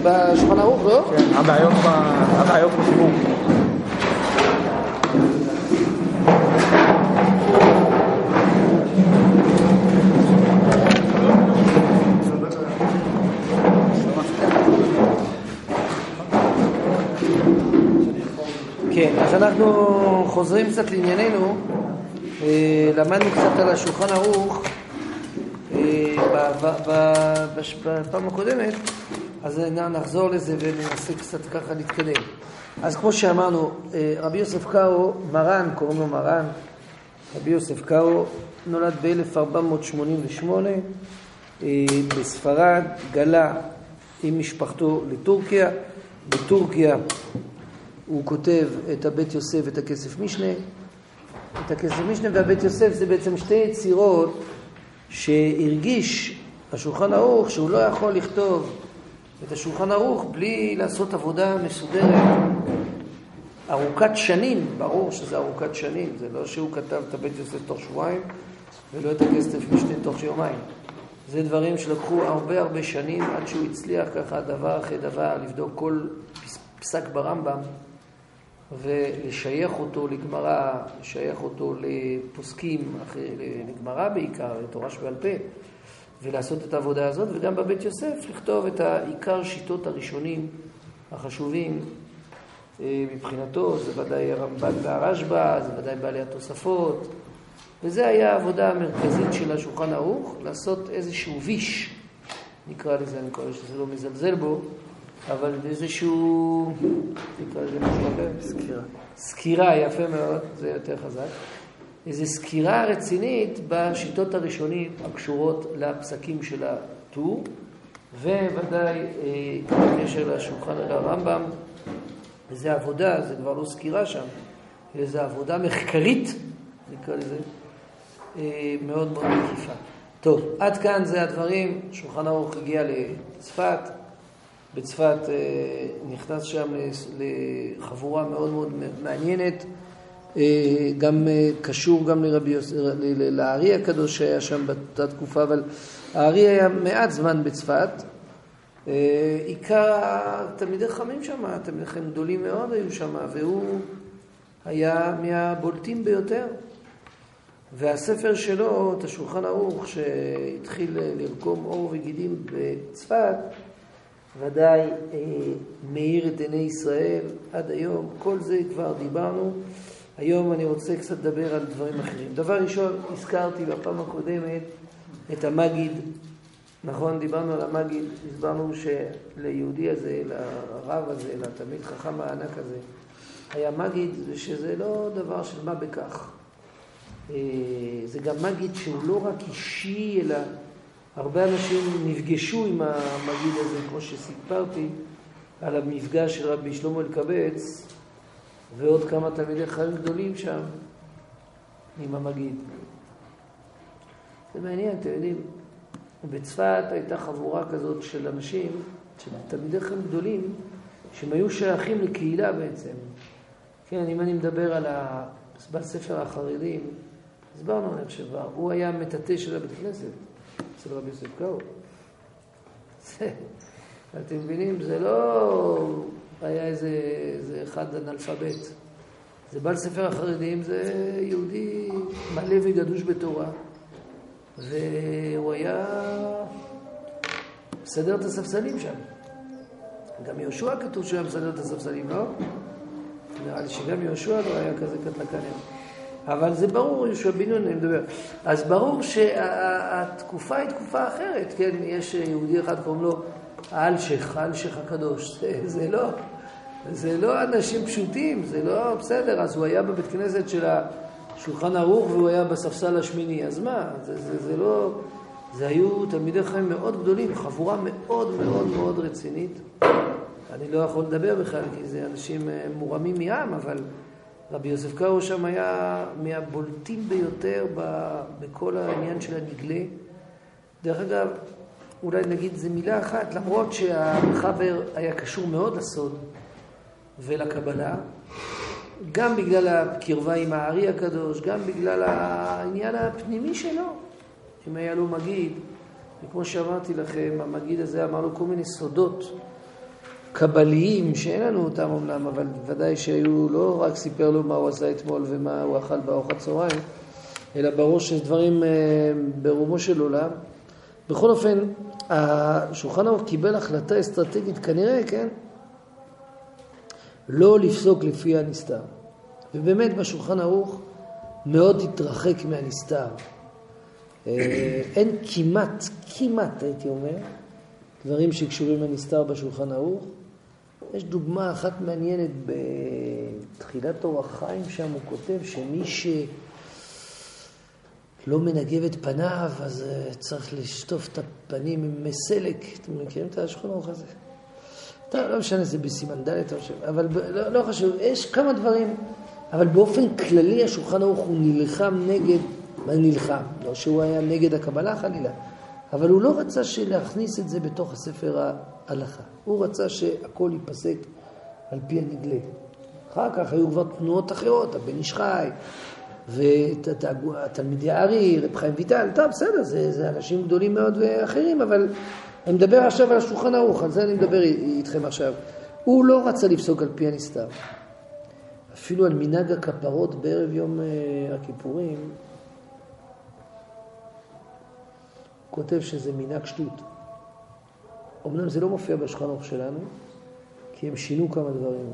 בשולחן ערוך, לא? כן, הבעיות בחיבור. כן, אז אנחנו חוזרים קצת לענייננו. למדנו קצת על השולחן ערוך בפעם הקודמת, אז נחזור לזה וננסה קצת ככה להתקדם. אז כמו שאמרנו, רבי יוסף קארו, מרן, קוראים לו מרן, רבי יוסף קארו נולד ב-1488 בספרד, גלה עם משפחתו לטורקיה. בטורקיה הוא כותב את הבית יוסף ואת הכסף משנה. את הכסף משנה והבית יוסף זה בעצם שתי יצירות שהרגיש השולחן ערוך שהוא לא יכול לכתוב את השולחן ערוך בלי לעשות עבודה מסודרת ארוכת שנים. ברור שזה ארוכת שנים, זה לא שהוא כתב את הבית יוסף תוך שבועיים ולא את הכסף משנה תוך יומיים. זה דברים שלקחו הרבה שנים עד שהוא הצליח ככה דבר אחרי דבר לבדוק כל פסק ברמב"ם ולשייך אותו לגמרא, לשייך אותו לפוסקים, לגמרא בעיקר, לתורה שבעל פה, ולעשות את העבודה הזאת, וגם בבית יוסף לכתוב את העיקר שיטות הראשונים החשובים מבחינתו. זה ודאי הרמב"ן והרשב"א, זה ודאי בעלי התוספות, וזה היה העבודה המרכזית של השולחן ערוך, לעשות איזשהו ויש, נקרא לזה, אני קורא שזה לא מזלזל בו, אבל איזשהו, נקרא לזה משהו אחר, סקירה, יפה מאוד, זה יותר חזק. איזו סקירה רצינית בשיטות הראשונים הקשורות לפסקים של הטור, וודאי בקשר לשולחן הרמב"ם, וזה עבודה, זה כבר לא סקירה שם, זה עבודה מחקרית, נקרא לזה, מאוד מקיפה. טוב, עד כאן זה הדברים. שולחן ערוך הגיע לצפת, בצפת נכנס שם לחבורה מאוד מעניינת, גם קשור גם לארי הקדוש שהיה שם באותה תקופה, אבל הארי היה מעט זמן בצפת. עיקר תלמידי חכמים שם, תלמידי חכמים גדולים מאוד היו שם, והוא היה מהבולטים ביותר. והספר שלו, את השולחן ערוך, שהתחיל לרקום אור וגידים בצפת, ודאי מאיר את עיני ישראל עד היום. כל זה כבר דיברנו. היום אני רוצה קצת לדבר על דברים אחרים. דבר ראשון, הזכרתי בפעם הקודמת את המגיד. נכון, דיברנו על המגיד, הסברנו שליהודי הזה, לרב הזה, לתלמיד חכם הענק הזה, היה מגיד, שזה לא דבר של מה בכך. זה גם מגיד שהוא לא רק אישי, אלא הרבה אנשים נפגשו עם המגיד הזה, כמו שסיפרתי, על המפגש של רבי שלמה אלקבץ, ועוד כמה תלמידי חכמים גדולים שם, עם המגיד. זה מעניין, אתם יודעים, בצפת הייתה חבורה כזאת של אנשים, של תלמידי חכמים גדולים, שהם היו שייכים לקהילה בעצם. כן, אם אני מדבר על בספר החרדים, הסברנו עליהם שבר, הוא היה מטאטא של הבית כנסת, אצל רבי יוסף קארו. אתם מבינים, זה לא היה איזה אחד אנאלפבית. זה בעל ספר החרדים, זה יהודי מלא וגדוש בתורה. והוא היה מסדר את הספסלים שם. גם יהושע כתוב שהוא היה מסדר את הספסלים, לא? נראה לי שגם יהושע לא היה כזה קטלקן. אבל זה ברור, יהושע בן נון, אני מדבר. אז ברור שהתקופה היא תקופה אחרת, כן? יש יהודי אחד קוראים לו האלשיך הקדוש. זה לא אנשים פשוטים, זה לא בסדר. אז הוא היה בבית כנסת של השולחן ערוך והוא היה בספסל השמיני. אז מה? זה לא... זה היו תלמידי חכמים מאוד גדולים, חבורה מאוד רצינית. אני לא יכול לדבר בכלל, כי זה אנשים מורמים מעם, אבל רבי יוסף קארו שם היה מהבולטים ביותר בכל העניין של הנגלה. דרך אגב, אולי נגיד זה מילה אחת, למרות שהמחבר היה קשור מאוד לסוד ולקבלה, גם בגלל הקרבה עם הארי הקדוש, גם בגלל העניין הפנימי שלו. אם היה לו מגיד, וכמו שאמרתי לכם, המגיד הזה אמר לו כל מיני סודות קבליים שאין לנו אותם אומנם, אבל ודאי שהיו לא רק סיפר לו מה הוא עשה אתמול ומה הוא אכל בארוחת צהריים, אלא בראש יש דברים ברומו של עולם. בכל אופן, השולחן ערוך קיבל החלטה אסטרטגית כנראה, כן? לא לפסוק לפי הנסתר. ובאמת בשולחן ערוך מאוד התרחק מהנסתר. אין כמעט הייתי אומר, דברים שקשורים לנסתר בשולחן ערוך. יש דוגמה אחת מעניינת בתחילת אור החיים, שם הוא כותב שמי שלא מנגב את פניו, אז צריך לשטוף את הפנים עם מסלק. אתם מכירים את השולחן ערוך הזה? לא משנה, זה בסימן ד' אבל לא חשוב, יש כמה דברים, אבל באופן כללי השולחן ערוך הוא נלחם נגד, מה נלחם? לא שהוא היה נגד הקבלה חלילה, אבל הוא לא רצה להכניס את זה בתוך הספר ההלכה. הוא רצה שהכל ייפסק על פי הנגלה. אחר כך היו כבר תנועות אחרות, הבן איש חי, ותלמידי הארי, רב חיים ויטל, טוב, בסדר, זה אנשים גדולים מאוד ואחרים, אבל אני מדבר עכשיו על השולחן ערוך, על זה אני מדבר איתכם עכשיו. הוא לא רצה לפסוק על פי הנסתר. אפילו על מנהג הכפרות בערב יום הכיפורים, הוא כותב שזה מנהג שטות. אמנם זה לא מופיע בשולחן ערוך שלנו, כי הם שינו כמה דברים.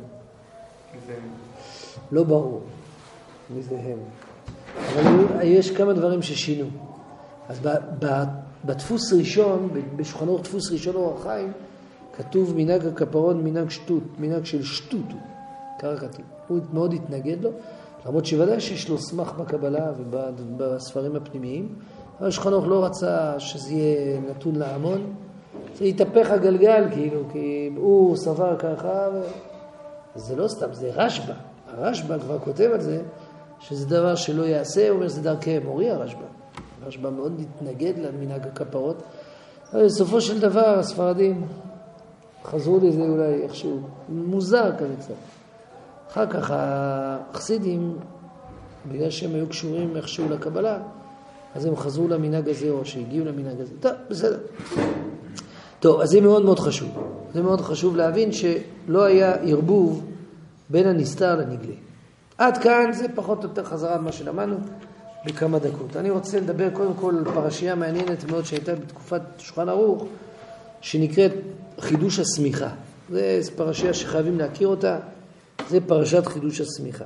לא ברור מזה הם. אבל יש כמה דברים ששינו. אז בדפוס ראשון, בשולחן ערוך דפוס ראשון אור החיים, כתוב מנהג הכפרות, מנהג שטות, מנהג של שטות. ככה כתוב. הוא מאוד התנגד לו, למרות שוודאי שיש לו סמך בקבלה ובספרים הפנימיים, אבל השולחן ערוך לא רצה שזה יהיה נתון להמון, זה יתהפך הגלגל כאילו, כי הוא סבר ככה, זה לא סתם, זה רשב"א. הרשב"א כבר כותב על זה, שזה דבר שלא יעשה, הוא אומר שזה דרכי מורי הרשב"א. הרשב"א מאוד התנגד למנהג הכפרות, אבל בסופו של דבר הספרדים חזרו לזה אולי איכשהו, מוזר כזה קצת. אחר כך החסידים, בגלל שהם היו קשורים איכשהו לקבלה, אז הם חזרו למנהג הזה, או שהגיעו למנהג הזה. טוב, בסדר. טוב, אז זה מאוד מאוד חשוב. זה מאוד חשוב להבין שלא היה ערבוב בין הנסתר לנגלה. עד כאן זה פחות או יותר חזרה מה שלמדנו בכמה דקות. אני רוצה לדבר קודם כל על פרשייה מעניינת מאוד שהייתה בתקופת שולחן ערוך, שנקראת חידוש הסמיכה. זו פרשייה שחייבים להכיר אותה. זה פרשת חידוש הסמיכה.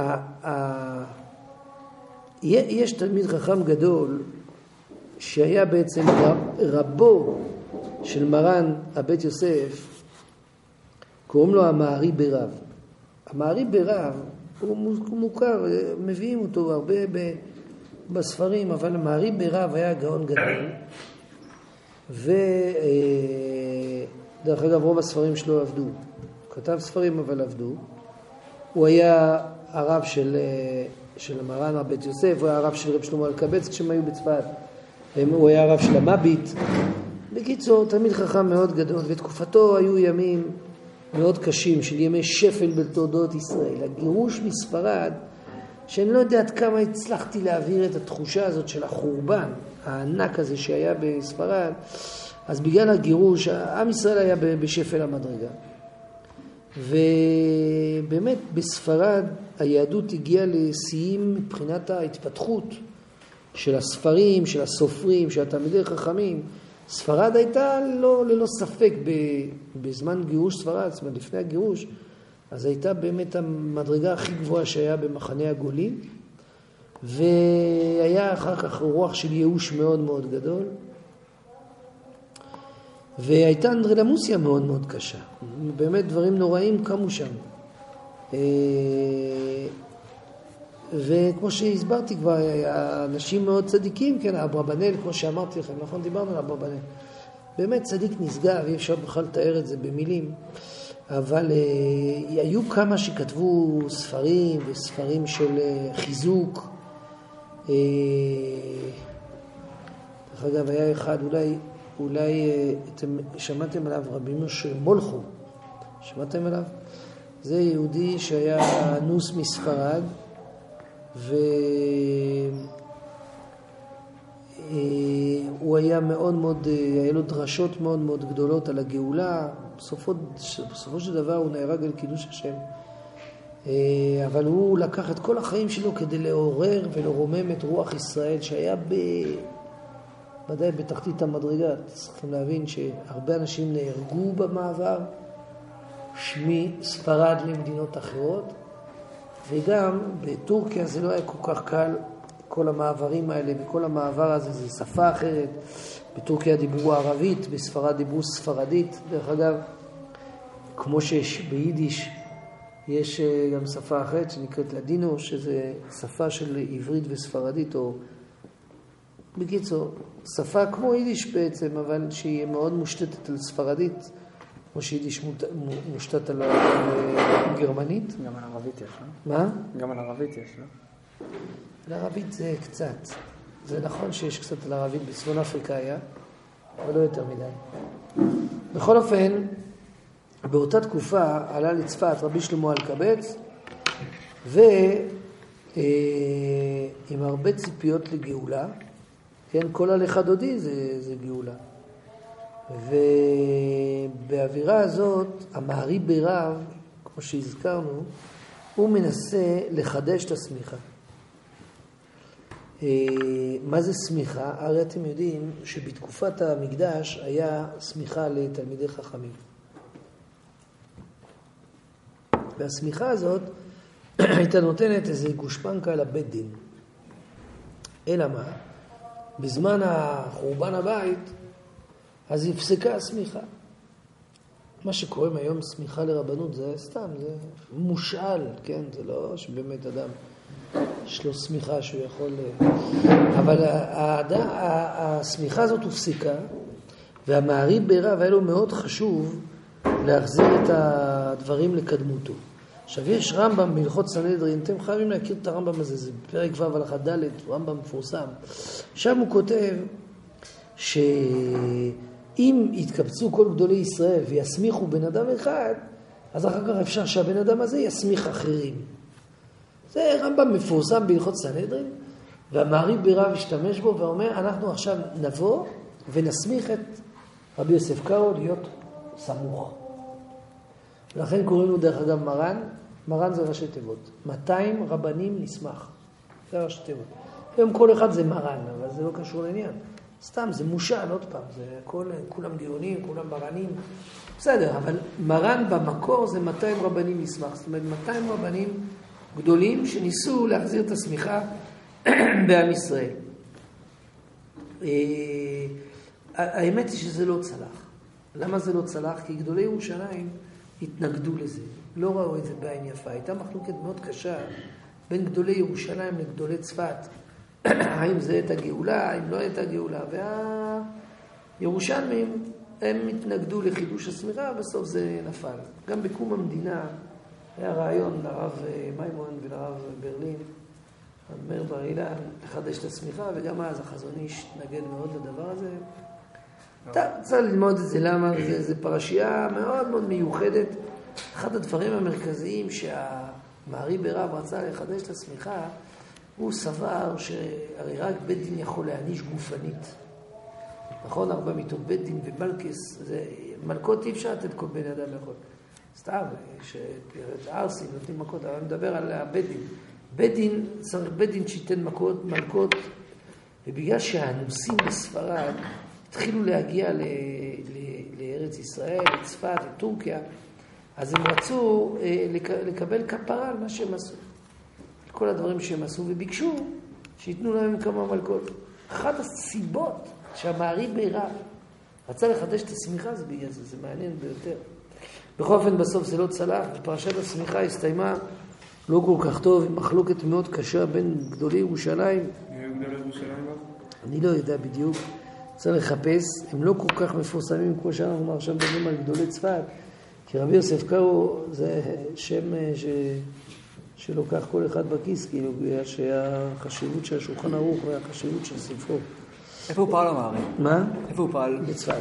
יש תלמיד חכם גדול שהיה בעצם רבו של מרן הבית יוסף, קוראים לו המערי ברב. המערי ברב הוא מוכר, מביאים אותו הרבה בספרים, אבל המערי ברב היה גאון גדול, ודרך אגב רוב הספרים שלו עבדו. הוא כתב ספרים אבל עבדו. הוא היה הרב של מרן הבית יוסף, הוא היה הרב של רב שלמה אלקבץ כשהם היו בצפת, הוא היה הרב של המביט. בקיצור, תלמיד חכם מאוד גדול, ותקופתו היו ימים מאוד קשים של ימי שפל בתולדות ישראל. הגירוש מספרד, שאני לא יודעת כמה הצלחתי להעביר את התחושה הזאת של החורבן הענק הזה שהיה בספרד, אז בגלל הגירוש, עם ישראל היה בשפל המדרגה. ובאמת בספרד היהדות הגיעה לשיאים מבחינת ההתפתחות של הספרים, של הסופרים, של התלמידי חכמים. ספרד הייתה ללא ספק בזמן גירוש ספרד, זאת אומרת לפני הגירוש, אז הייתה באמת המדרגה הכי גבוהה שהיה במחנה הגולים, והיה אחר כך רוח של ייאוש מאוד מאוד גדול, והייתה אנדרלמוסיה מאוד מאוד קשה. באמת דברים נוראים קמו שם. וכמו שהסברתי כבר, אנשים מאוד צדיקים, כן, אברבנאל, כמו שאמרתי לכם, נכון, דיברנו על אברבנאל. באמת צדיק נשגב, אי אפשר בכלל לתאר את זה במילים, אבל היו כמה שכתבו ספרים וספרים של חיזוק. דרך אגב, היה אחד, אולי אתם שמעתם עליו רבי משה מולכו, שמעתם עליו? זה יהודי שהיה אנוס מספרד, הוא היה מאוד מאוד, היה לו דרשות מאוד מאוד גדולות על הגאולה. בסופו של דבר הוא נהרג על קידוש השם. אבל הוא לקח את כל החיים שלו כדי לעורר ולרומם את רוח ישראל, שהיה ודאי בתחתית המדרגה. צריכים להבין שהרבה אנשים נהרגו במעבר מספרד למדינות אחרות, וגם בטורקיה זה לא היה כל כך קל, כל המעברים האלה, וכל המעבר הזה זה שפה אחרת. בטורקיה דיברו ערבית, בספרד דיברו ספרדית. דרך אגב, כמו שיש ביידיש, יש גם שפה אחרת שנקראת לדינו, שזה שפה של עברית וספרדית, או בקיצור, שפה כמו יידיש בעצם, אבל שהיא מאוד מושתתת על ספרדית, כמו שיידיש מושתת על גרמנית. גם על ערבית יש, לא? מה? גם על ערבית יש, לא? על ערבית זה קצת. זה נכון שיש קצת על ערבית, בצפון אפריקה היה, אבל לא יותר מדי. בכל אופן, באותה תקופה עלה לצפת רבי שלמה אלקבץ, ועם הרבה ציפיות לגאולה, כן, כל הלכה דודי זה גאולה. ובאווירה הזאת, המערי ברב, כמו שהזכרנו, הוא מנסה לחדש את הסמיכה. מה זה סמיכה? הרי אתם יודעים שבתקופת המקדש היה סמיכה לתלמידי חכמים. והסמיכה הזאת הייתה נותנת איזה גושפנקה לבית דין. אלא מה? בזמן החורבן הבית, אז הפסקה הסמיכה. מה שקוראים היום סמיכה לרבנות זה סתם, זה מושאל, כן? זה לא שבאמת אדם יש לו סמיכה שהוא יכול... אבל הסמיכה הזאת הופסקה, והמערי ברב היה לו מאוד חשוב להחזיר את הדברים לקדמותו. עכשיו יש רמב"ם בהלכות סנהדרין, אתם חייבים להכיר את הרמב"ם הזה, זה פרק ו' הלכה ד', רמב"ם מפורסם. שם הוא כותב שאם יתקבצו כל גדולי ישראל ויסמיכו בן אדם אחד, אז אחר כך אפשר שהבן אדם הזה יסמיך אחרים. זה רמב"ם מפורסם בהלכות סנהדרין, והמערי ברב השתמש בו ואומר, אנחנו עכשיו נבוא ונסמיך את רבי יוסף קארו להיות סמוך. ולכן קוראים לו דרך אגב מרן. מרן זה ראשי תיבות. 200 רבנים נשמח. זה ראשי תיבות. היום כל אחד זה מרן, אבל זה לא קשור לעניין. סתם, זה מושל, עוד פעם. זה כולם גאונים, כולם מרנים. בסדר, אבל מרן במקור זה 200 רבנים נשמח. זאת אומרת, 200 רבנים גדולים שניסו להחזיר את הסמיכה בעם ישראל. האמת היא שזה לא צלח. למה זה לא צלח? כי גדולי ירושלים התנגדו לזה. לא ראו את זה בעין יפה. הייתה מחלוקת מאוד קשה בין גדולי ירושלים לגדולי צפת. האם זה את הגאולה, האם לא את הגאולה. והירושלמים, הם התנגדו לחידוש הסמיכה, ובסוף זה נפל. גם בקום המדינה היה רעיון לרב מימון ולרב ברלין, מאיר בר אילן, לחדש את הסמיכה, וגם אז החזון איש התנגד מאוד לדבר הזה. צריך ללמוד את זה, למה? זה פרשייה מאוד מאוד מיוחדת. אחד הדברים המרכזיים שהמערי ברב רצה לחדש את הסמיכה, הוא סבר שהרי רק בית דין יכול להעניש גופנית. נכון? 4 מיתות בית דין ומלכס, מלכות אי אפשר לתת כל בן אדם יכול. סתם, שאת ארסים נותנים מכות, אבל אני מדבר על הבית דין. בית דין, צריך בית דין שייתן מלכות, ובגלל שהאנוסים בספרד התחילו להגיע לארץ ישראל, לצפת, לטורקיה, אז הם רצו לקבל כפרה על מה שהם עשו. כל הדברים שהם עשו, וביקשו שיתנו להם כמה מלכות. אחת הסיבות שהמערי ברב רצה לחדש את הסמיכה זה בגלל זה, זה מעניין ביותר. בכל אופן בסוף זה לא צלח, ופרשת הסמיכה הסתיימה לא כל כך טוב, עם מחלוקת מאוד קשה בין גדולי ירושלים. גדולי ירושלים? אני לא יודע בדיוק, צריך לחפש, הם לא כל כך מפורסמים כמו שאנחנו עכשיו מדברים על גדולי צפת, כי רבי יוסף קארו זה שם שלוקח כל אחד בכיס, כאילו, בגלל שהחשיבות של השולחן ערוך והחשיבות של ספרו. איפה הוא פעל המערי? מה? איפה הוא פעל? בצפת.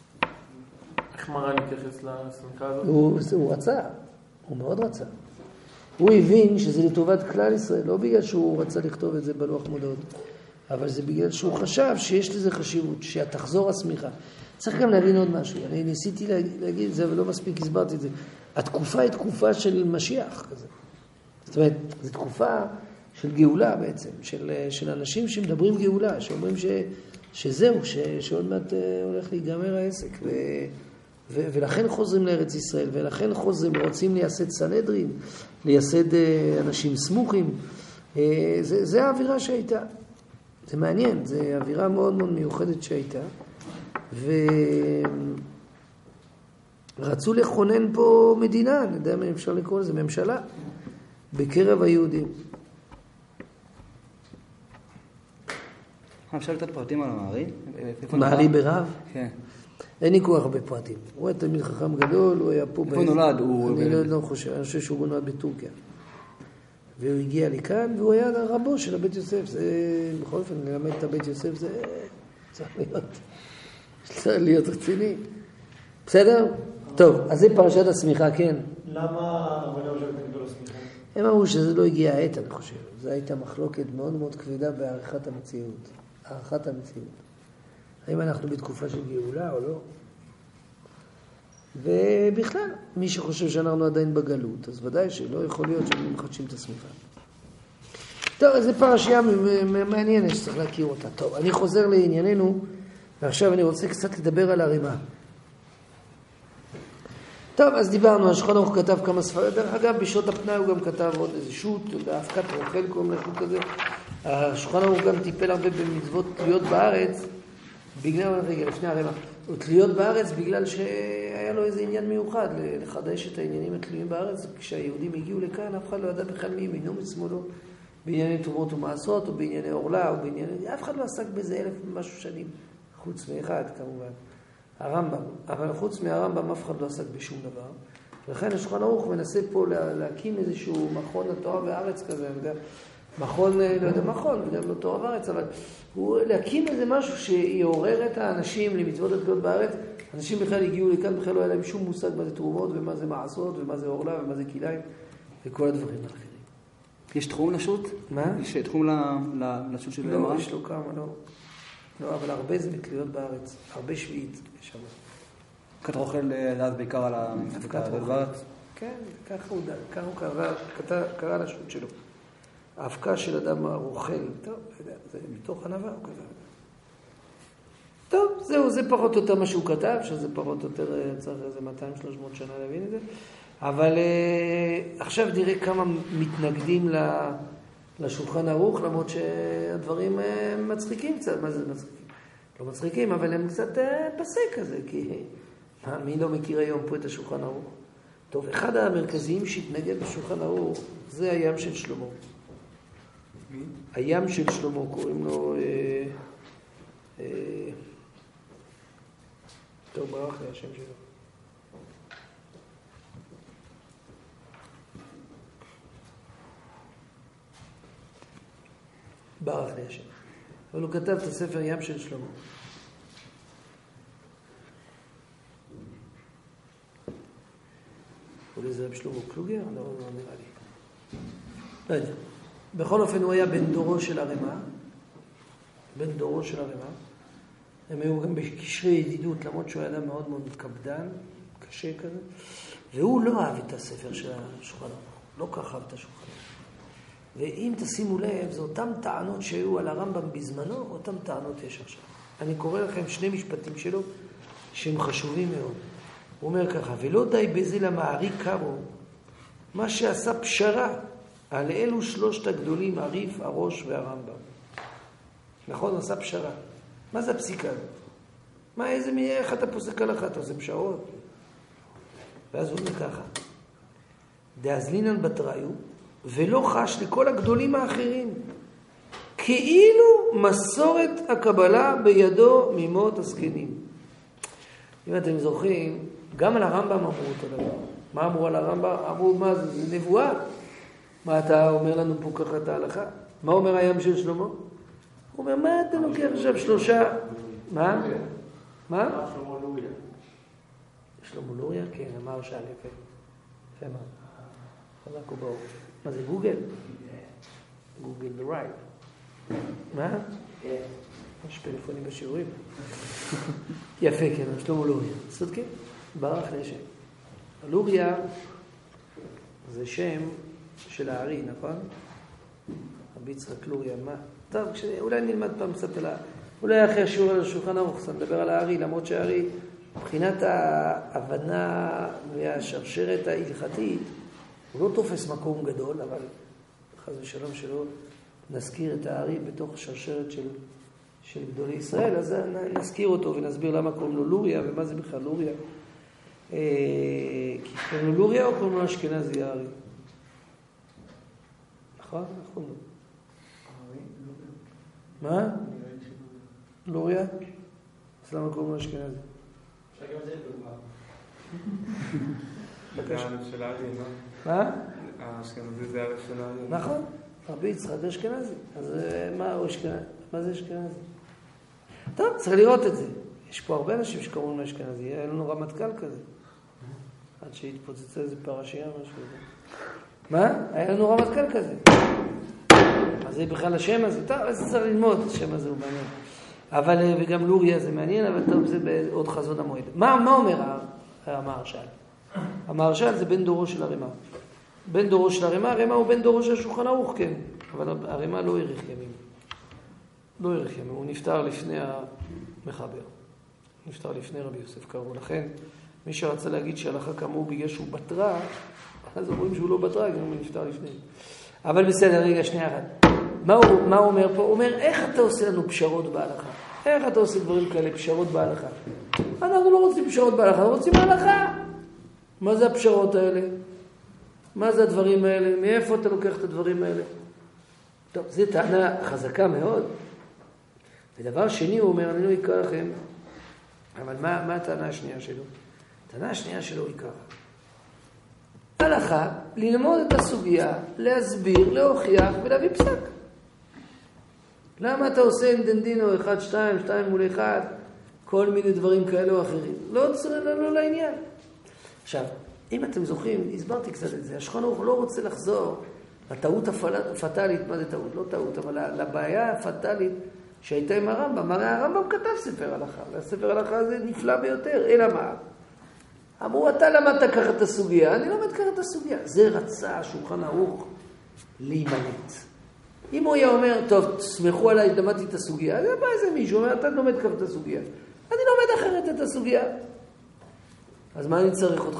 איך מרן מתייחס לסמכה הזאת? הוא רצה, הוא מאוד רצה. הוא הבין שזה לטובת כלל ישראל, לא בגלל שהוא רצה לכתוב את זה בלוח מודעות, אבל זה בגלל שהוא חשב שיש לזה חשיבות, שתחזור השמיכה. צריך גם להבין עוד משהו. אני ניסיתי להגיד את זה, אבל לא מספיק הסברתי את זה. התקופה היא תקופה של משיח כזה. זאת אומרת, זו תקופה של גאולה בעצם, של אנשים שמדברים גאולה, שאומרים שזהו, שעוד מעט הולך להיגמר העסק, ולכן חוזרים לארץ ישראל, ולכן חוזרים, רוצים לייסד סנהדרין, לייסד אנשים סמוכים. זה האווירה שהייתה. זה מעניין, זו אווירה מאוד מאוד מיוחדת שהייתה. ורצו לכונן פה מדינה, אני יודע מה אפשר לקרוא לזה, ממשלה, בקרב היהודים. אפשר לתת פרטים על המערי? מערי ברב? כן. אין לי כל כך הרבה פרטים. הוא היה תלמיד חכם גדול, הוא היה פה... איפה נולד? אני לא חושב, אני חושב שהוא נולד בטורקיה. והוא הגיע לכאן, והוא היה רבו של הבית יוסף. זה, בכל אופן, ללמד את הבית יוסף, זה צריך להיות רציני. בסדר? טוב, אז זה פרשת השמיכה, כן. למה הרבנים חושבים נגדו לשמיכה? הם אמרו שזה לא הגיע העת, אני חושב. זו הייתה מחלוקת מאוד מאוד כבדה בעריכת המציאות. הערכת המציאות. האם אנחנו בתקופה של גאולה או לא? ובכלל, מי שחושב שאנחנו עדיין בגלות, אז ודאי שלא יכול להיות שהם מחדשים את השמיכה. טוב, אז זו פרשייה מעניינת שצריך להכיר אותה. טוב, אני חוזר לענייננו, ועכשיו אני רוצה קצת לדבר על הרימה. טוב, אז דיברנו, השולחן ערוך כתב כמה ספרים. דרך אגב, בשעות הפנאי הוא גם כתב עוד איזה שו"ת, באבקת רוכל, קוראים לשו"ת כזה. השולחן ערוך גם טיפל הרבה במצוות תלויות בארץ, בגלל, רגע, לפני הרימה, תלויות בארץ בגלל שהיה לו איזה עניין מיוחד לחדש את העניינים התלויים בארץ. כשהיהודים הגיעו לכאן, אף אחד לא ידע בכלל מי ימינו משמאלו, בענייני תרומות ומעשרות, או בענייני עורלה, או בענייני... אף אחד לא עסק בזה 1000 ומשהו שנים, חוץ מאחד כמובן. הרמב"ם, אבל חוץ מהרמב"ם אף אחד לא עסק בשום דבר. ולכן השולחן ערוך מנסה פה להקים איזשהו מכון התורה והארץ כזה, אני יודע, מכון, לא יודע מכון, וגם לא תורה והארץ, אבל הוא להקים איזה משהו שיעורר את האנשים למצוות התלויות בארץ. אנשים בכלל הגיעו לכאן, בכלל לא היה להם שום מושג מה זה תרומות, ומה זה מעשרות, ומה זה עורלה, ומה זה כליים, וכל הדברים האחרים. יש תחום לשו"ת? מה? יש תחום לשו"ת של לא, יש לו כמה, לא. לא, אבל הרבה זה בתלויות בארץ, הרבה שביעית יש שם. קצת רוכל לדעת בעיקר על התלויות בארץ? כן, ככה הוא קרא לשו"ת שלו. ההפקה של אדם הרוכל, טוב, זה מתוך ענווה הוא כתב. טוב, זהו, זה פחות או יותר מה שהוא כתב, שזה פחות או יותר צריך איזה 200-300 שנה להבין את זה. אבל עכשיו נראה כמה מתנגדים לשולחן ערוך, למרות שהדברים מצחיקים קצת. מה זה מצחיקים? לא מצחיקים, אבל הם קצת פסק כזה, כי מי לא מכיר היום פה את השולחן ערוך? טוב, אחד המרכזיים שהתנגד בשולחן ערוך זה הים של שלמה. הים של שלמה, קוראים לו... טוב, ברח לי השם שלו. ברח לי השם. אבל הוא כתב את הספר ים של שלמה. אולי זה רב שלמה קלוגר? לא נראה לי. לא יודע. בכל אופן הוא היה בן דורו של הרמ"א. בן דורו של הרמ"א. הם היו גם בקשרי ידידות, למרות שהוא היה אדם מאוד מאוד קפדן, קשה כזה. והוא לא אהב את הספר של השולחן ערוך. לא כך אהב את השולחן ערוך. ואם תשימו לב, זה אותם טענות שהיו על הרמב"ם בזמנו, אותם טענות יש עכשיו. אני קורא לכם שני משפטים שלו, שהם חשובים מאוד. הוא אומר ככה, ולא די בזה למערי קרו, מה שעשה פשרה על אלו שלושת הגדולים, הריף, הראש והרמב"ם. נכון, עשה פשרה. מה זה הפסיקה הזאת? מה, איך אתה פוסק הלכה? אתה עושה פשרות? ואז הוא אומר ככה, דאזלינן בתראיו, ולא חש לכל הגדולים האחרים, כאילו מסורת הקבלה בידו ממות הזקנים. אם אתם זוכרים, גם על הרמב"ם אמרו אותו דבר. מה אמרו על הרמב"ם? אמרו, מה זה נבואה? מה אתה אומר לנו פה ככה את ההלכה? מה אומר הים של שלמה? הוא אומר, מה אתה לוקח עכשיו 3? מה? מה? שלמה לוריה. שלמה לוריה? כן, אמר שאלה יפה. יפה מה? חזק הוא באור. מה זה גוגל? גוגל the right. מה? יש פלאפונים בשיעורים. יפה, כן, שלמה לוריה. צודקים, ברח לשם. לוריה זה שם של הארי, נכון? רבי יצחק לוריה, מה? טוב, אולי נלמד פעם קצת על אולי אחרי השיעור על השולחן ערוך, נדבר על הארי, למרות שהארי, מבחינת ההבנה והשרשרת ההלכתית, הוא לא תופס מקום גדול, אבל חס ושלום שלא נזכיר את הארי בתוך שרשרת של גדולי ישראל, אז נזכיר אותו ונסביר למה קוראים לו לוריה ומה זה בכלל לוריה. כי קוראים לו לוריה או קוראים לו אשכנזי הארי? נכון? נכון. מה? לוריה? אז למה קוראים לו אשכנזי? אפשר גם זה לדוגמה. בבקשה. של הארי, לא? מה? האשכנזי זה הארי של הארי. נכון, רבי יצחק אשכנזי. אז מה זה אשכנזי? טוב, צריך לראות את זה. יש פה הרבה אנשים שקוראים לו אשכנזי. היה לנו רמטכ"ל כזה. עד שהתפוצצה איזה פרשייה, משהו. מה? היה לנו רמטכ"ל כזה. אז זה בכלל השם הזה. טוב, אז צריך ללמוד, השם הזה הוא מעניין. אבל, וגם לוריה זה מעניין, אבל טוב, זה בעוד חזון המועד. מה אומר המהרש"ל? המהרש"ל זה בן דורו של הרמ"א. בן דורו של הרמ"א, הרמ"א הוא בן דורו של השולחן ערוך, כן. אבל הרמ"א לא האריך ימים. לא האריך ימים, הוא נפטר לפני המחבר. נפטר לפני רבי יוסף קראו. לכן, מי שרצה להגיד שהלכה כאמור בגלל שהוא בטרה, אז אומרים שהוא לא בטרה, גם הוא נפטר לפני. אבל בסדר, רגע, שנייה אחת. מה הוא אומר פה? הוא אומר, איך אתה עושה לנו פשרות בהלכה? איך אתה עושה דברים כאלה, פשרות בהלכה? אנחנו לא רוצים פשרות בהלכה, אנחנו רוצים בהלכה. מה זה הפשרות האלה? מה זה הדברים האלה? מאיפה אתה לוקח את הדברים האלה? טוב, זו טענה חזקה מאוד. ודבר שני הוא אומר, אני לא אקרא לכם, אבל מה הטענה השנייה שלו? הטענה השנייה שלו היא ככה. הלכה, ללמוד את הסוגיה, להסביר, להוכיח ולהביא פסק. למה אתה עושה עם דנדינו 1, 2, 2 מול 1, כל מיני דברים כאלה או אחרים? לא לעניין. עכשיו, אם אתם זוכרים, הסברתי קצת את זה, השולחן ערוך לא רוצה לחזור לטעות הפטלית, מה זה טעות? לא טעות, אבל לבעיה הפטלית שהייתה עם הרמב"ם. הרי הרמב"ם כתב ספר הלכה, והספר הלכה הזה נפלא ביותר, אלא מה? אמרו, אתה למדת ככה את הסוגיה, אני למד ככה את הסוגיה. זה רצה השולחן ערוך להימנט. אם הוא היה אומר, טוב, תסמכו עליי, למדתי את הסוגיה, אז בא איזה מישהו, אומר, אתה לומד ככה את הסוגיה. אני לומד אחרת את הסוגיה. אז מה אני צריך אותך?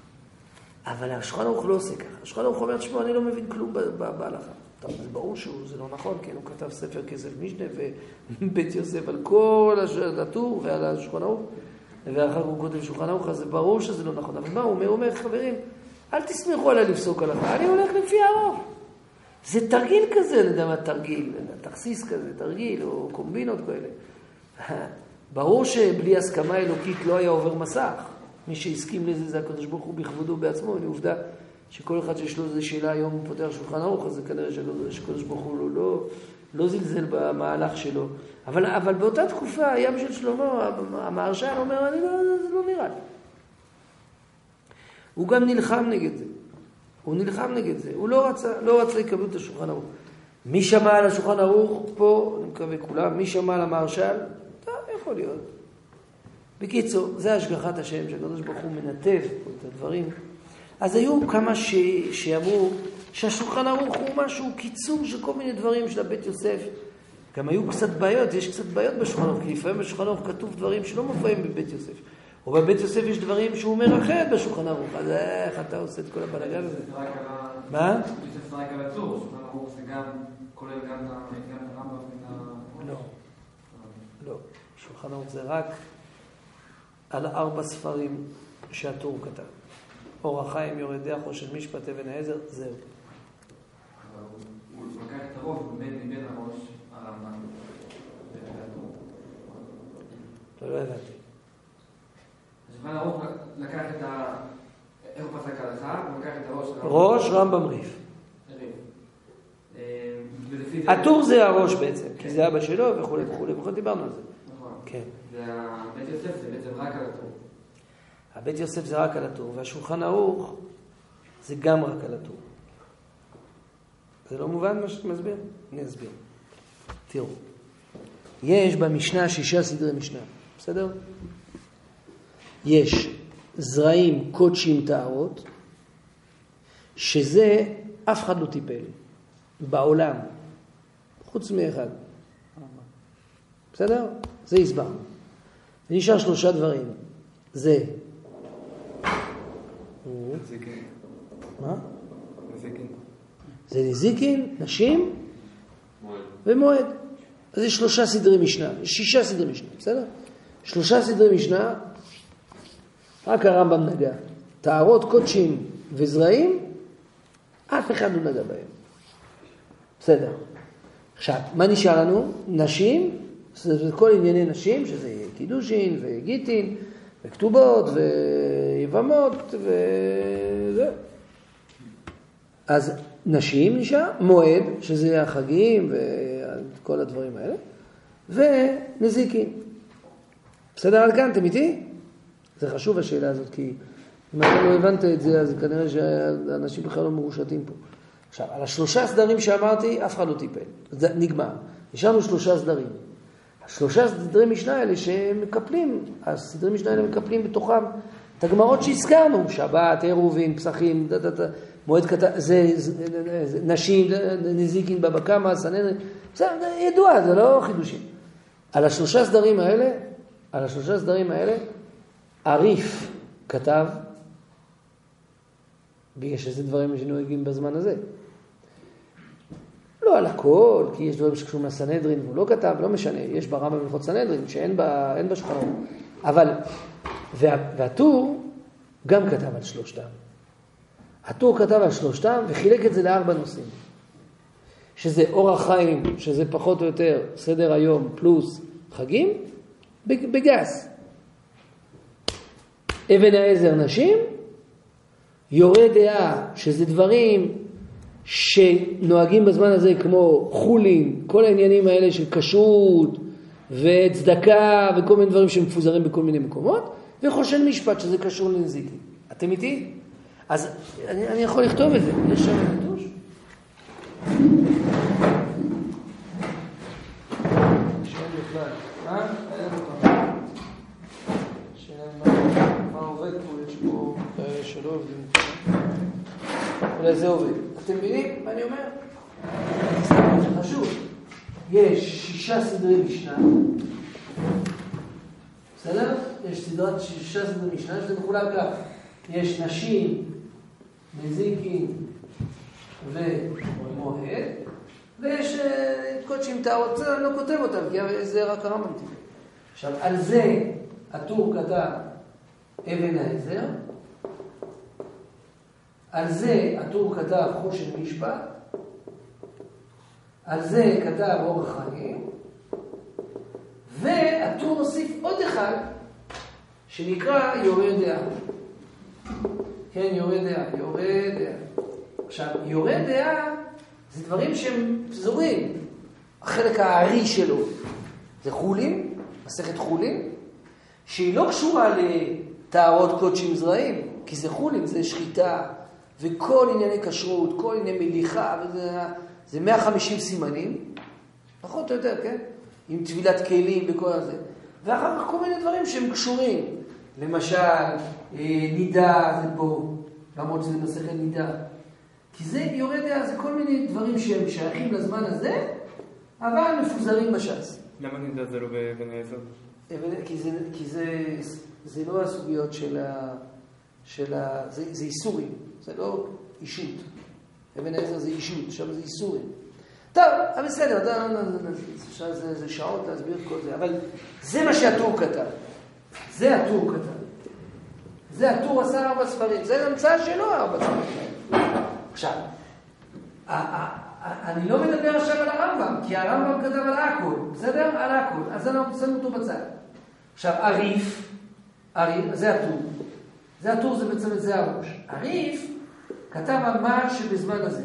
אבל השולחן ערוך לא עושה ככה. השולחן ערוך אומר, תשמעו, אני לא מבין כלום בהלכה. טוב, זה ברור שזה לא נכון, כי הוא כתב ספר כסף משנה ובית יוסף על כל הטור ועל השולחן ערוך. ואחר כך הוא כותב שולחן ערוך, אז זה ברור שזה לא נכון. אבל מה הוא אומר? הוא אומר, חברים, אל תסמכו עליי לפסוק הלכה, אני הולך לפי הרוב. זה תרגיל כזה, אני יודע מה תרגיל, תכסיס כזה, תרגיל או קומבינות כאלה. ברור שבלי הסכמה אלוקית לא היה עובר מסך. מי שהסכים לזה זה הקדוש ברוך הוא בכבודו בעצמו. אני עובדה שכל אחד שיש לו איזו שאלה היום הוא פותח שולחן ערוך, אז זה כנראה שקדוש ברוך הוא לא זלזל במהלך שלו. אבל באותה תקופה, הים של שלמה, המהרש"ל אומר, זה לא נראה לי. הוא גם נלחם נגד זה. הוא לא רצה לקבל את השולחן ערוך. מי שמע על השולחן ערוך פה, אני מקווה כולם, מי שמע על המהרש"ל, טוב, יכול להיות. בקיצור, זה השגחת השם, שהקדוש ברוך הוא מנתב את הדברים. אז היו כמה שאמרו שהשולחן ערוך הוא משהו, קיצור של כל מיני דברים של הבית יוסף. גם היו קצת בעיות, יש קצת בעיות בשולחן ערוך, כי לפעמים בשולחן ערוך כתוב דברים שלא מופיעים בבית יוסף. או בבית יוסף יש דברים שהוא אומר אחרת בשולחן ערוך, אז איך אתה עושה את כל הבלגן הזה? מה? יוסף רק על הטור, שולחן ערוך זה גם כולל גם הרמב"ם. לא. שולחן ערוך זה רק על 4 ספרים שהטור כתב. אור החיים, יורד דעה, חושן משפט, אבן העזר, זהו. הוא לקח את הראש, מבין הראש, הרמב"ם. לא הבנתי. השולחן ערוך לקח את איך הוא פסק הלכה, הוא לקח את הראש. ראש רמב"ם ריף. הטור זה הראש בעצם, כי זה אבא שלו וכו' וכו', דיברנו על זה. נכון. כן. והבית יוסף זה בעצם רק על הטור. הבית יוסף זה רק על הטור, והשולחן ערוך זה גם רק על הטור. זה לא מובן מה שאתה מסביר? אני אסביר. תראו, יש במשנה 6 סדרי משנה, בסדר? יש זרעים, קודשים, טהרות, שזה אף אחד לא טיפל בעולם, חוץ מאחד. בסדר? זה הסברנו. נשאר 3 דברים. זה. נזיקין. מה? נזיקין. זה נזיקין, נשים ומועד. אז יש 3 סדרי משנה, 6 סדרי משנה, בסדר? 3 סדרי משנה, רק הרמב"ם נגע. טהרות, קודשים וזרעים, אף אחד לא נגע בהם. בסדר. עכשיו, מה נשאר לנו? נשים, זה כל ענייני נשים, שזה קידושין וגיטין וכתובות ויבמות וזה. אז נשים נשאר, מועד, שזה החגים וכל הדברים האלה, ונזיקין. בסדר על כאן, אתם איתי? זה חשוב השאלה הזאת, כי אם אתה לא הבנת את זה, אז כנראה שהאנשים בכלל לא מרושתים פה. עכשיו, על 3 סדרים שאמרתי, אף אחד לא טיפל. זה נגמר. נשארנו 3 סדרים. 3 סדרי משנה האלה שהם מקפלים, הסדרי משנה האלה מקפלים בתוכם את הגמרות שהזכרנו, שבת, עירובין, פסחים, מועד קטן, זה נשים, נזיקין, בבא קמא, סנהדרין, זה ידוע, זה לא חידושים. על 3 סדרים האלה, הריף כתב, בגלל שזה דברים שנוהגים בזמן הזה. לא על הכל, כי יש דברים שקשורים לסנהדרין, והוא לא כתב, לא משנה, יש ברמב"ם הלכות סנהדרין, שאין בה שולחן ערוך. אבל, והטור גם כתב על 3. הטור כתב על 3 וחילק את זה ל4 נושאים. שזה אורח חיים, שזה פחות או יותר סדר היום פלוס חגים, בגס. אבן העזר נשים, יורה דעה, שזה דברים שנוהגים בזמן הזה כמו חולין, כל העניינים האלה של כשרות וצדקה וכל מיני דברים שמפוזרים בכל מיני מקומות, וחושן משפט שזה קשור לנזיקין. אתם איתי? אז אני יכול לכתוב את זה. יש שם חידוש? שאין בכלל. אין בכלל. שאין מה עובד פה, יש פה כאלה שלא עובדים. אולי זה עובד. אתם מבינים מה אני אומר? זה חשוב. יש 6 סדרי משנה. בסדר? יש 6 סדרי משנה שזה מחולק כך. יש נשים, נזיקין ומועד, ויש קודשים טהרות, זה אני לא כותב אותם, כי זה רק הרמב"ם טיפל. עכשיו, על זה הטור כתב אבן העזר, על זה הטור כתב חושן משפט, על זה כתב אורח חיים, והטור הוסיף עוד אחד, שנקרא יורה דעה. כן, יורה דעה. עכשיו, יורה דעה זה דברים שהם פזורים. החלק הארי שלו זה חולין, מסכת חולין, שהיא לא קשורה לטהרות קודשים זרעים, כי זה חולין, זה שחיטה, וכל ענייני כשרות, כל ענייני מליחה, זה 150 סימנים, פחות או יותר, כן? עם טבילת כלים וכל הזה. ואחר כך כל מיני דברים שהם קשורים. למשל, נידה זה פה, למרות שזה מסכת נידה. כי זה יורה דעה, זה כל מיני דברים שהם שייכים לזמן הזה, אבל מפוזרים בש"ס. למה נידה זה לא באבן העזר? כי זה לא הסוגיות זה איסורים, זה לא אישות. אבן העזר זה אישות, שם זה איסורים. טוב, אבל בסדר, זה שעות להסביר את כל זה, אבל זה מה שהטור כתב. זה הטור כתב. זה הטור עשה 4 ספרים. זה המצאה שלו 4 ספרים. עכשיו, אני לא מדבר עכשיו על הרמב"ם, כי הרמב"ם כתב על הכל, בסדר? על הכל. אז אנחנו שמים אותו בצד. עכשיו, הריף, זה הטור. זה הטור, זה בעצם את זה הראש. הריף כתב על מה שבזמן הזה.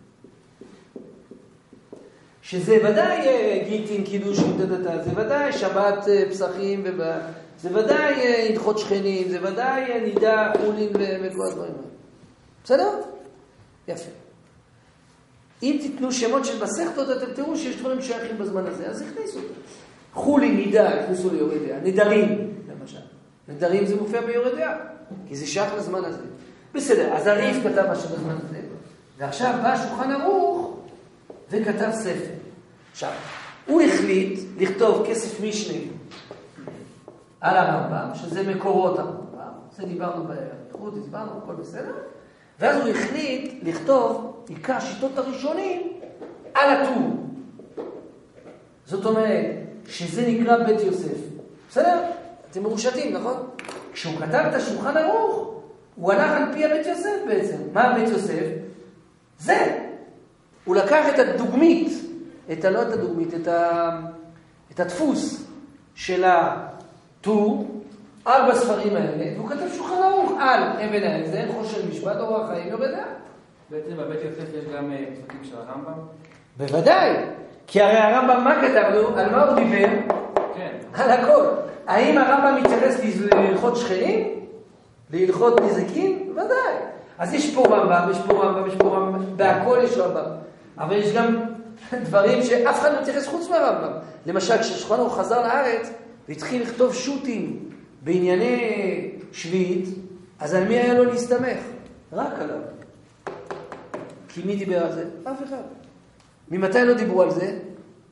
שזה ודאי גיטין, קידושין, זה ודאי שבת, פסחים, זה ודאי הלכות שכנים, זה ודאי נידה, חולין וכל הדברים האלה. בסדר? יפה. אם תיתנו שמות של מסכתות, אתם תראו שיש דברים שייכים בזמן הזה, אז הכניסו אותם. חולי נידה, הכניסו ליורה דעה. נדרים, למשל. נדרים זה מופיע ביורה דעה, כי זה שייך לזמן הזה. בסדר, אז הריף כתב משהו בזמן הזה, ועכשיו בא שולחן ערוך וכתב ספר. עכשיו, הוא החליט לכתוב כסף משנה על הרמב"ם, שזה מקורות הרמב"ם, זה דיברנו באיכות, הסברנו, הכל בסדר, ואז הוא החליט לכתוב עיקר שיטות הראשונים על הטור. זאת אומרת, שזה נקרא בית יוסף. בסדר? אתם מרושתים, נכון? כשהוא כתב את השולחן ערוך, הוא הלך על פי הבית יוסף בעצם. מה בית יוסף? זה. הוא לקח את הדוגמית, לא את הדוגמית, את הדפוס של הטור, 4 ספרים האלה, והוא כתב שולחן ערוך על אבן העזר, חושן משפט, אורח חיים, יורה דעה. בעצם בבית יוסף יש גם פסוקים של הרמב"ם? בוודאי. כי הרי הרמב"ם מה כתב לו? על מה הוא דיבר? כן. על הכל. האם הרמב"ם מתייחס להלכות שכנים? להלכות נזיקין? ודאי. אז יש פה רמב"ם, יש פה רמב"ם, בהכל יש רמב"ם. אבל יש גם דברים שאף אחד לא מתייחס חוץ מהרמב"ם. למשל, כששולחן ערוך חזר לארץ והתחיל לכתוב שו"תים בענייני שביעית, אז על מי היה לו להסתמך? רק עליו. כי מי דיבר על זה? אף אחד. ממתי לא דיברו על זה?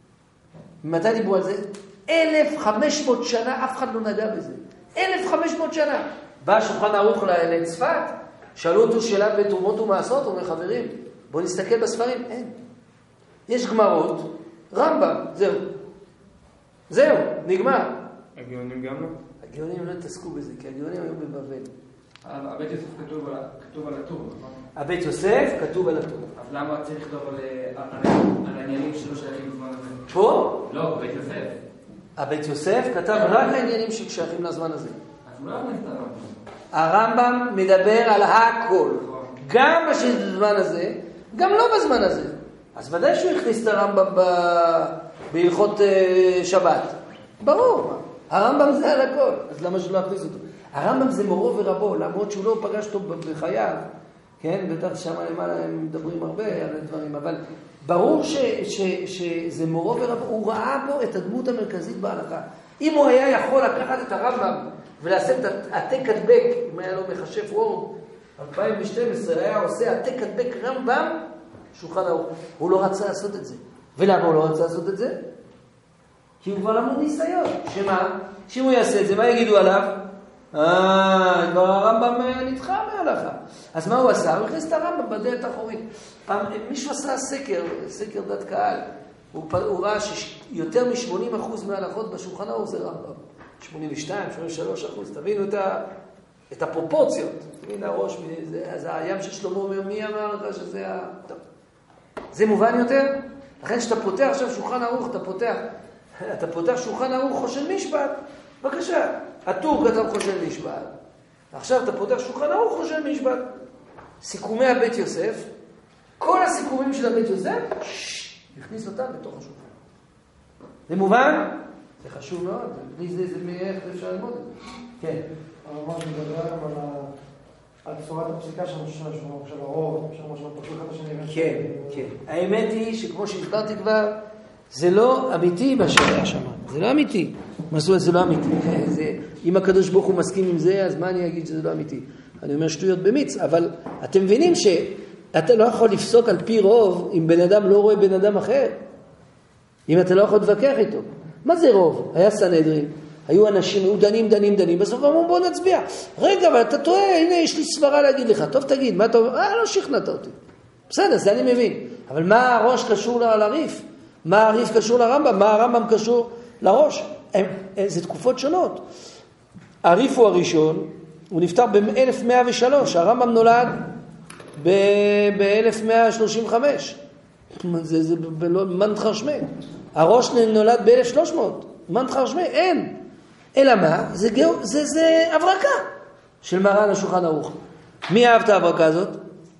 1,500 שנה אף אחד לא נגע בזה. 1,500 שנה. בא שולחן ערוך לצפת, שאלו אותו שאלה בתרומות ומעשות, הוא אומר, חברים, בואו נסתכל בספרים. אין. יש גמרות, רמב"ם, זהו, נגמר. הגאונים גם לא? הגאונים לא התעסקו בזה, כי הגאונים היו בבבל. הבית יוסף כתוב על הטור, נכון? הבית יוסף כתוב על הטור. אז למה צריך לכתוב על העניינים שלא שייכים לזמן הזה? פה? לא, בבית יוסף. הבית יוסף כתב רק העניינים ששייכים לזמן הזה. אז הוא לא הכניס את הרמב"ם. הרמב"ם מדבר על הכל. גם בזמן הזה, גם לא בזמן הזה. אז ודאי שהוא הכניס את הרמב"ם בהלכות שבת. ברור. הרמב"ם זה על הכל. אז למה שלא הכניס אותו? הרמב"ם זה מורו ורבו, למרות שהוא לא פגש אותו בחייו. כן? בטח שמה למעלה הם מדברים הרבה על הדברים, אבל ברור שזה מורו ורבו, הוא ראה בו את הדמות המרכזית בהלכה. אם הוא היה יכול לקחת את הרמב"ם ולעשות העתק הדבק, אם היה לו מחשב וורד, 2012 היה עושה העתק הדבק רמב"ם, שולחן ערוך. הוא לא רצה לעשות את זה. ולמה הוא לא רצה לעשות את זה? כי הוא כבר למד ניסיון. שמה? שאם הוא יעשה את זה, מה יגידו עליו? כבר הרמב"ם נדחה מהלכה. אז מה הוא עשה? הוא הכניס את הרמב"ם בדלת האחורית. מישהו עשה סקר דת קהל. הוא ראה שיותר מ-80% מההלכות בשולחן ערוך זה רמב"ם. 82, 83%. תבינו את הפרופורציות. תבין הראש, אז הים של שלמה אומר, מי אמר לך שזה טוב. זה מובן יותר? לכן שאתה פותח עכשיו שולחן ערוך, אתה פותח שולחן ערוך חושן משפט, בבקשה. הטור כתב חושן משפט. עכשיו אתה פותח שולחן ערוך חושן משפט. סיכומי הבית יוסף, כל הסיכומים של הבית יוסף, הכניס אותם בתוך השולחן. זה מובן? זה חשוב מאוד. בלי זה איך אפשר ללמוד את זה. כן. אבל ממש מדבר גם על צורת הפסיקה של הרוב, של פתחו אחד השני. כן, כן. האמת היא שכמו שהסברתי כבר, זה לא אמיתי בשאלה שמה. זה לא אמיתי. מה זאת אומרת זה לא אמיתי? אם הקדוש ברוך הוא מסכים עם זה, אז מה אני אגיד שזה לא אמיתי? אני אומר שטויות במיץ, אבל אתם מבינים שאתה לא יכול לפסוק על פי רוב אם בן אדם לא רואה בן אדם אחר. אם אתה לא יכול להתווכח איתו. מה זה רוב? היה סנהדרין. היו אנשים, היו דנים, בסוף אמרו בוא נצביע. רגע, אבל אתה טועה, הנה יש לי סברה להגיד לך. טוב תגיד, מה אתה אומר? לא שכנעת אותי. בסדר, זה אני מבין. אבל מה הראש קשור לריף? מה הריף קשור לרמב"ם? מה הרמב"ם קשור לראש? זה תקופות שונות. הריף הוא הראשון, הוא נפטר ב-1103, הרמב"ם נולד ב-1135. זה מנתחר שמי. הראש נולד ב-1300. מנתחר שמי, אין. אלא מה? זה הברקה של מרן השולחן ערוך. מי אהב את ההברקה הזאת?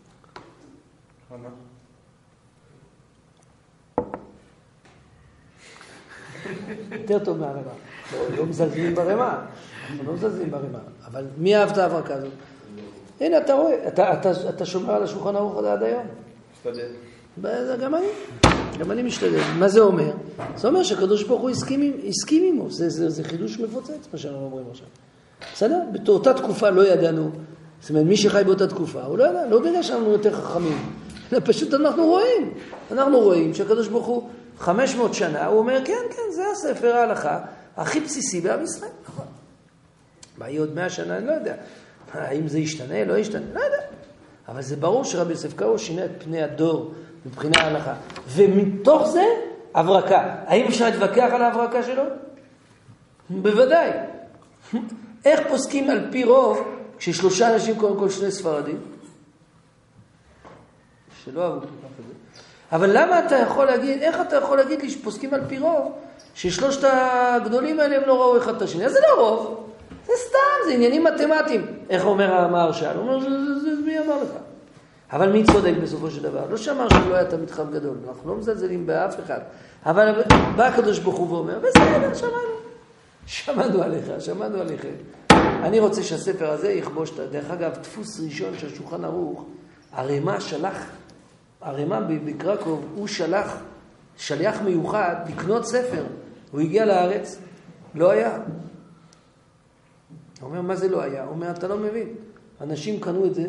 יותר טוב מהרמה. לא מזלזלים ברמה. אנחנו לא מזלזלים ברמה. אבל מי אהב את ההברקה הזאת? הנה, אתה רואה. אתה שומר על השולחן ערוך עד היום. משתדל. גם אני משתדל. מה זה אומר? זה אומר שהקדוש ברוך הוא הסכים עמו. זה חידוש מפוצץ, מה שאנחנו אומרים עכשיו. בסדר? באותה תקופה לא ידענו. זאת אומרת, מי שחי באותה תקופה, הוא לא ידע, לא בגלל שאנחנו יותר חכמים. אלא פשוט אנחנו רואים שהקדוש ברוך הוא 500 שנה, הוא אומר, כן, זה הספר ההלכה הכי בסיסי בעם ישראל. נכון. מה יהיה עוד 100 שנה? אני לא יודע. האם זה ישתנה? לא ישתנה? לא יודע. אבל זה ברור שרבי יוסף קארו שינה את פני הדור מבחינה ההלכה. ומתוך זה, הברקה. האם אפשר להתווכח על ההברקה שלו? בוודאי. איך פוסקים על פי רוב, כששלושה אנשים, קודם כל 2 ספרדים, שלא אהבו כל כך את זה. אבל למה אתה יכול להגיד, איך אתה יכול להגיד לי שפוסקים על פי רוב, ששלושת הגדולים האלה הם לא ראו אחד את השני? אז זה לא רוב. זה סתם, זה עניינים מתמטיים. איך אומר המהרש"ל? הוא אומר, זה מי אמר לך? אבל מי צודק בסופו של דבר? לא שאמר שלא היה תמיד חכם גדול. אנחנו לא מזלזלים באף אחד. אבל בא הקדוש ברוך הוא ואומר, בסדר, שמענו עליכם. אני רוצה שהספר הזה יכבוש, דרך אגב, דפוס ראשון של שולחן ערוך, הרמ"א בקרקוב, הוא שליח מיוחד לקנות ספר. הוא הגיע לארץ, לא היה. הוא אומר, מה זה לא היה? הוא אומר, אתה לא מבין. אנשים קנו את זה.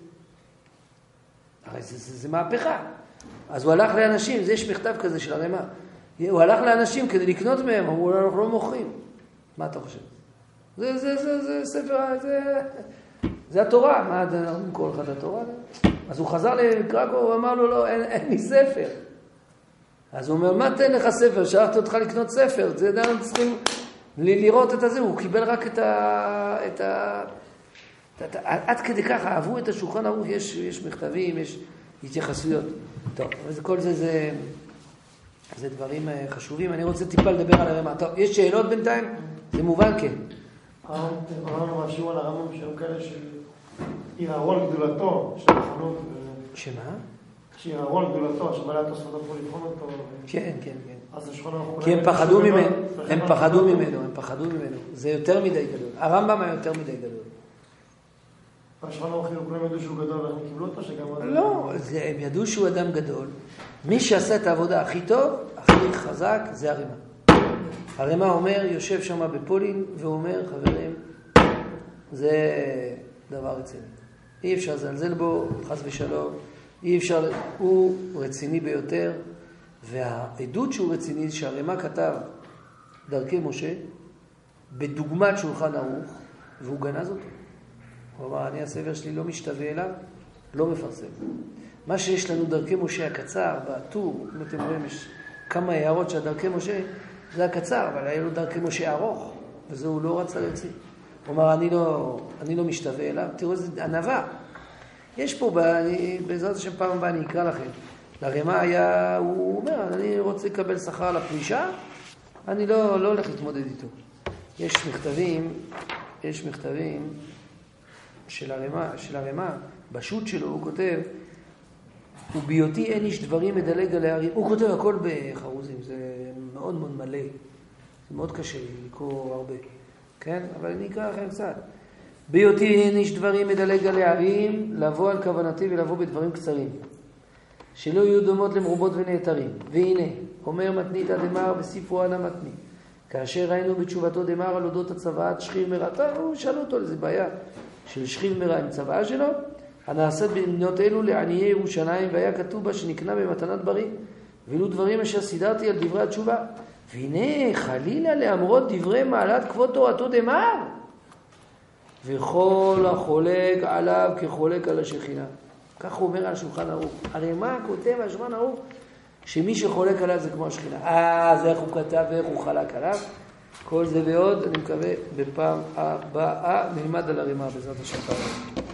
הרי זה מהפכה. אז הוא הלך לאנשים, יש מכתב כזה של הרמ"א. הוא הלך לאנשים כדי לקנות מהם, אמרו לו, אנחנו לא מוכרים. מה אתה חושב? זה ספר, זה התורה. מה, אנחנו נמכור לך את התורה? אז הוא חזר לקרקוב, הוא אמר לו, לא, אין לי ספר. אז הוא אומר, מה תן לך ספר? שלחתי אותך לקנות ספר. זה עדיין צריכים לראות את הזה. הוא קיבל רק עד כדי ככה, אהבו את השולחן ערוך, יש מכתבים, יש התייחסויות. טוב, כל זה דברים חשובים. אני רוצה טיפה לדבר על הרמ"א. טוב, יש שאלות בינתיים? זה מובן, כן. אמרנו משהו על הרמ"א שהם כאלה שיראו על גדולתו של החנות. שמה? שיראו על גדולתו, שבעלי התוספות יכולו לבחון אותו. כן. אז השולחן ערוך... כי הם פחדו ממנו. זה יותר מדי גדול. הרמב"ם היה יותר מדי גדול. השולחן ערוך כולם ידעו שהוא גדול והם קיבלו אותו שגם... לא, הם ידעו שהוא אדם גדול. מי שעשה את העבודה הכי טוב, הכי חזק, זה הרמ"א. הרמ"א אומר, יושב שם בפולין, והוא אומר, חברים, זה דבר רציני. אי אפשר לזלזל בו, חס ושלום. אי אפשר, הוא רציני ביותר, והעדות שהוא רציני, שהרמ"א כתב דרכי משה, בדוגמת שולחן ערוך, והוא גנז אותו. הוא אמר, אני הספר שלי לא משתווה אליו, לא מפרסם. מה שיש לנו דרכי משה הקצר, בטור, אם אתם רואים, יש כמה הערות של דרכי משה, זה הקצר, אבל היה לו דרכי משה ארוך, וזה הוא לא רצה להוציא. הוא אמר, אני לא משתווה אליו, תראו איזה ענווה. יש פה, בעזרת השם פעם הבאה אני אקרא לכם. לרמ"א היה, הוא אומר, אני רוצה לקבל שכר על הפרישה, אני לא הולך להתמודד איתו. יש מכתבים של הרמ"א, בשו"ת שלו הוא כותב, ובהיותי אין איש דברים מדלג על הערים. הוא כותב הכל בחרוזים, זה מאוד מאוד מלא. זה מאוד קשה לקרוא הרבה. כן? אבל אני אקרא לכם קצת. בהיותי אין איש דברים מדלג על הערים, לבוא על כוונתי ולבוא בדברים קצרים. שלא יהיו דומות למרובות ונעתרים. והנה, אומר מתנית דמר בספרו אנא מתני. כאשר ראינו בתשובתו דמר על אודות הצוואת שכיב מרע, הוא שאל אותו איזה בעיה של שכיב מרע עם צוואה שלו, הנעשית במדינות אלו לעניי ירושלים, והיה כתוב בה שנקנה במתנת בריא, ואילו דברים אשר סידרתי על דברי התשובה. והנה חלילה לאמרות דברי מעלת כבוד תורתו דמר, וכל החולק עליו כחולק על השכינה. כך הוא אומר על שולחן ערוך. הרי מה כותב על שולחן ערוך? שמי שחולק עליו זה כמו השכינה. זה איך הוא כתב ואיך הוא חלק עליו. כל זה ועוד, אני מקווה בפעם הבאה נלמד על הרמ"א בעזרת השם.